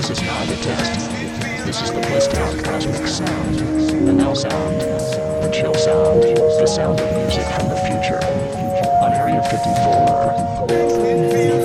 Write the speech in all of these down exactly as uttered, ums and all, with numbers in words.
This is not a test. This is the Blitztown Cosmic Sound. The now sound. The chill sound. The sound of music from the future. On Area fifty-four.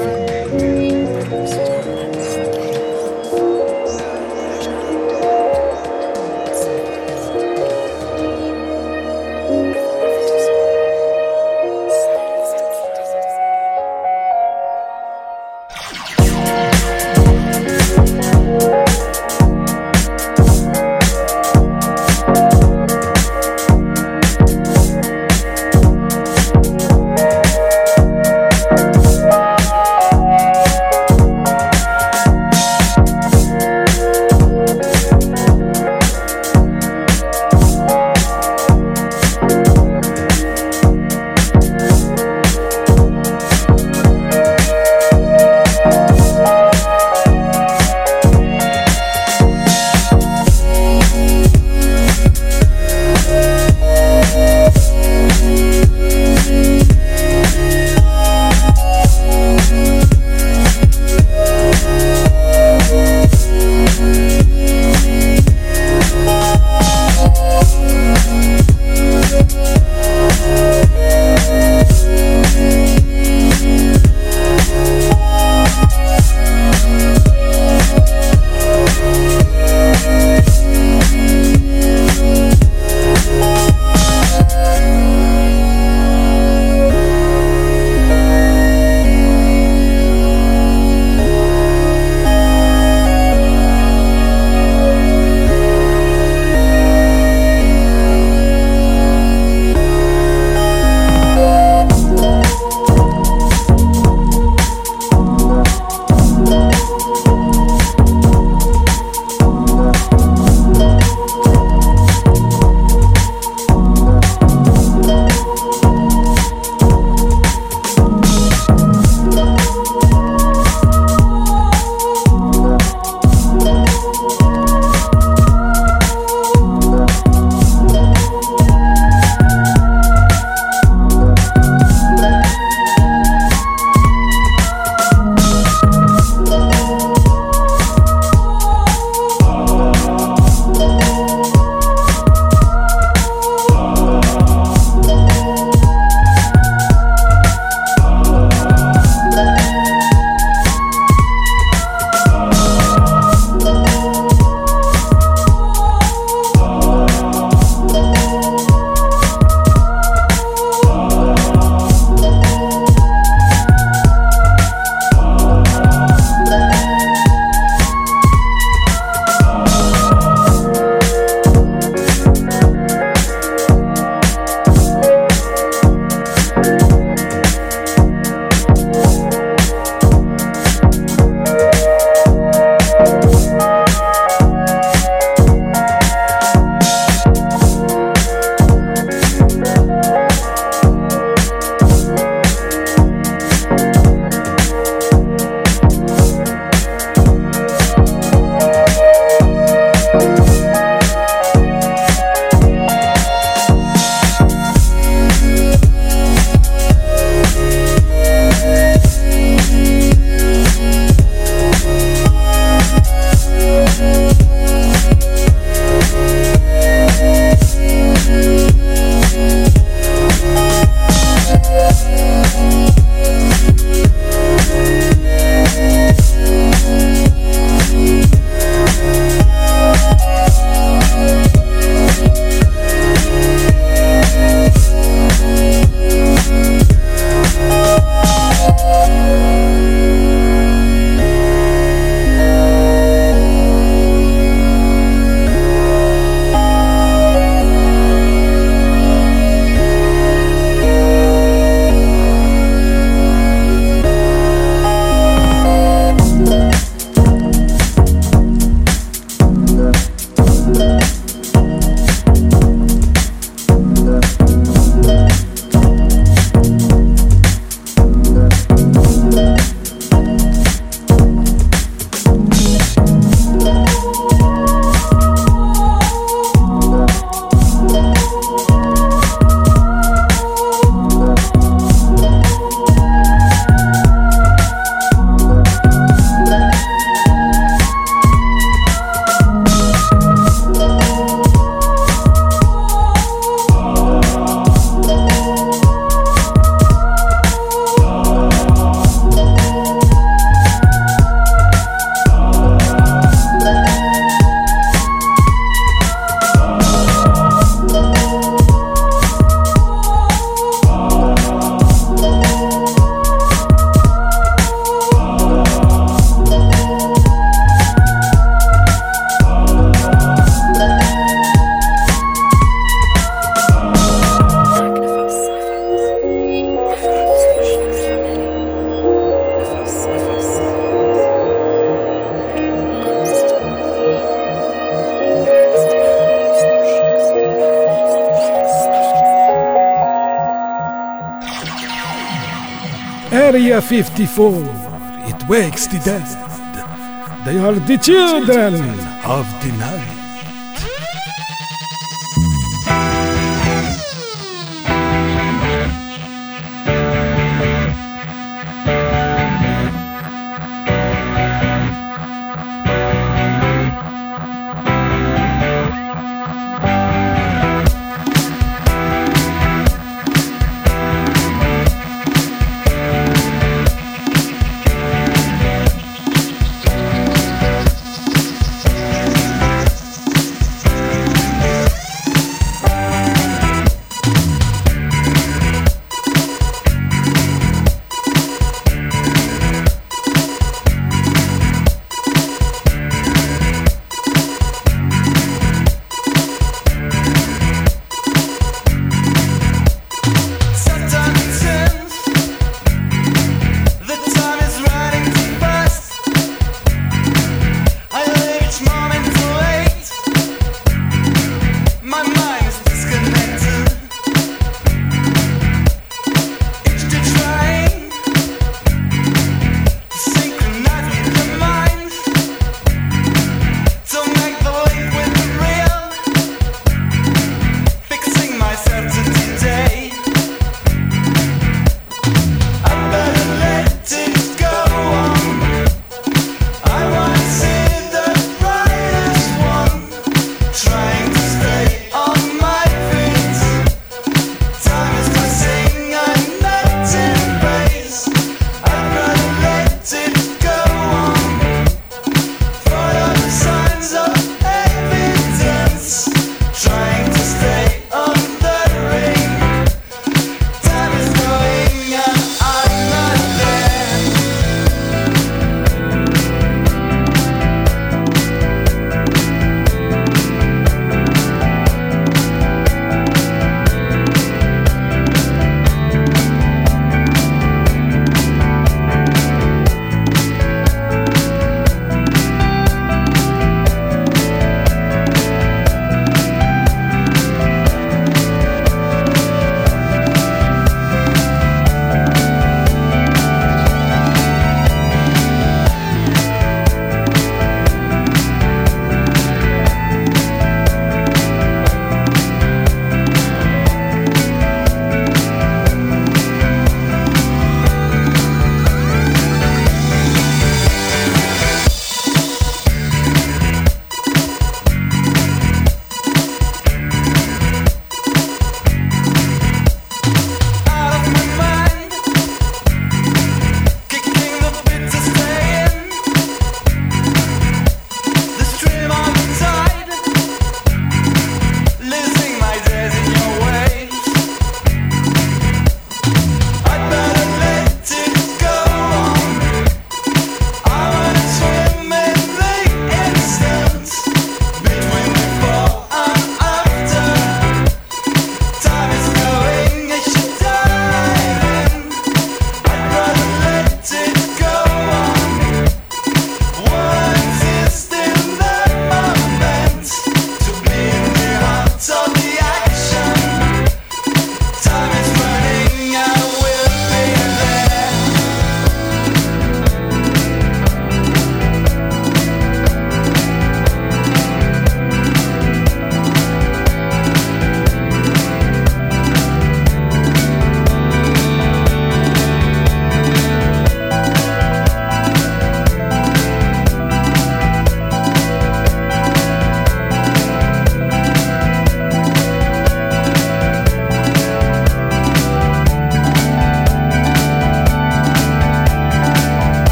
Area fifty-four, it wakes the dead. They are the children of the night.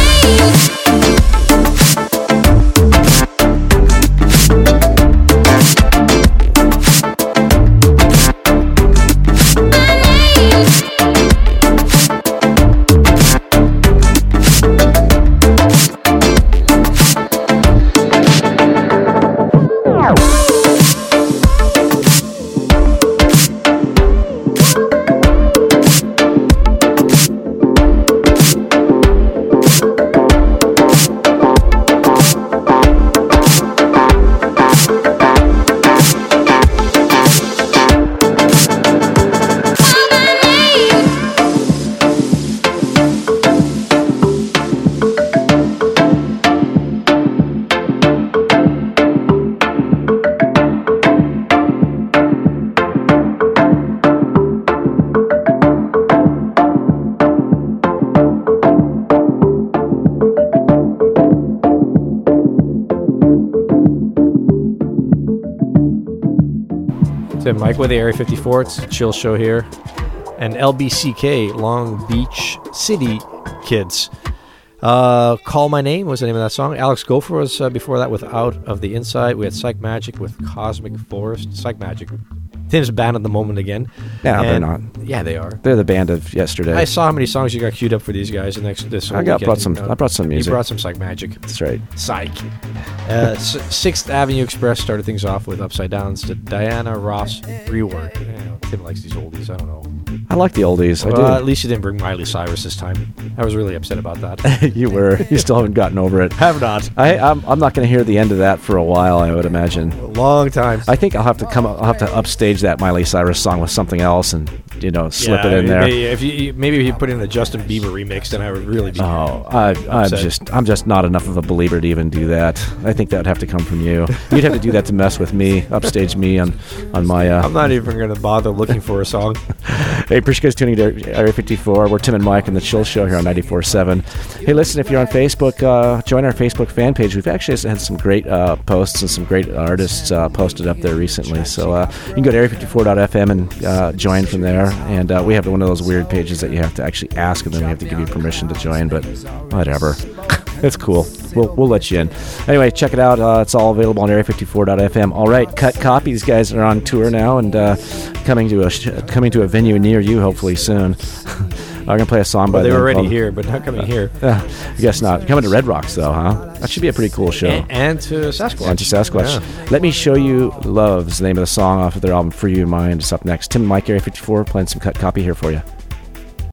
Mike with the Area fifty-four. It's a chill show here. And L B C K, Long Beach City Kids. Uh, Call My Name was the name of that song. Alex Gopher was uh, before that with Out of the Inside. We had Psych Magic with Cosmic Forest. Psych Magic. Tim's band at the moment again. Yeah, and they're not. Yeah, they are. They're the band of yesterday. I saw how many songs you got queued up for these guys. The next this whole I got weekend, brought some. you know. I brought some music. You brought some Psych Magic. That's right. Psych. Uh, S- Sixth Avenue Express started things off with Upside Downs to Diana Ross rework. You know, Tim likes these oldies. I don't know. I like the oldies. I Well, do. at least you didn't bring Miley Cyrus this time. I was really upset about that. You were. You still haven't gotten over it. Have not. I, I'm, I'm not going to hear the end of that for a while, I would imagine. A long time. I think I'll have to come. I'll have to upstage that Miley Cyrus song with something else, and you know, slip Yeah, it in there. Maybe if you maybe if you put in a Justin Bieber remix, then I would really be. Oh, I, I'm upset. just I'm just not enough of a believer to even do that. I think that would have to come from you. You'd have to do that to mess with me, upstage me on on my. Uh, I'm not even going to bother looking for a song. Hey, appreciate you guys tuning to Area fifty-four. We're Tim and Mike on the Chill Show here on ninety-four point seven. Hey, listen, if you're on Facebook, uh, join our Facebook fan page. We've actually had some great uh, posts and some great artists uh, posted up there recently. So uh, you can go to area fifty-four dot f m and uh, join from there. And uh, we have one of those weird pages that you have to actually ask, and then we have to give you permission to join. But whatever. It's cool. We'll we'll let you in. Anyway, check it out. Uh, it's all available on area fifty-four dot f m. All right, Cut Copy. These guys are on tour now and uh, coming to a sh- coming to a venue near you hopefully soon. I'm gonna play a song by Well, they them were already called- here, but not coming here. Uh, I guess not. Coming to Red Rocks though, huh? That should be a pretty cool show. And, and to Sasquatch. And to Sasquatch. Yeah. Let Me Show You Love is the name of the song off of their album For You and Mind. It's up next. Tim and Mike, Area fifty-four, playing some Cut Copy here for you.